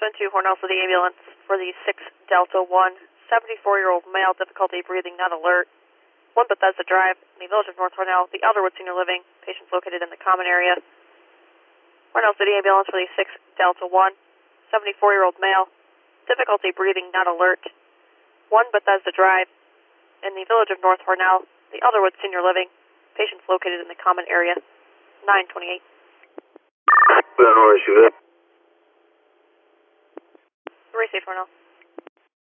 to Hornell City Ambulance for the 6 Delta 1, 74-year-old male, difficulty breathing, not alert. 1 Bethesda Drive in the village of North Hornell, the Elderwood Senior Living, patients located in the common area. Hornell City Ambulance for the 6 Delta 1, 74-year-old male, difficulty breathing, not alert. 1 Bethesda Drive in the village of North Hornell, the Elderwood Senior Living, patients located in the common area. 928. Race Hornell.